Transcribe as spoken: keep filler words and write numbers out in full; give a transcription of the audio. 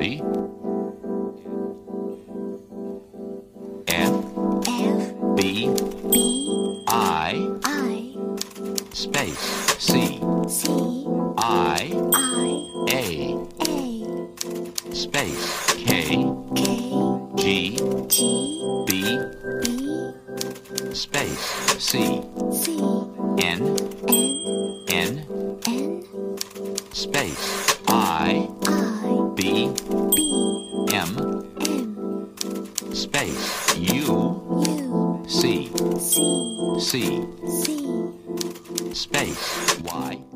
G, F, F, B, B, I, I, space, C, C, I, I, A, A, space, K, K, G, G, B, B, space, C, C, N, N, N, N, space, I, I, B, B, M, M, space, U, U, C, C, C, C, space, Y,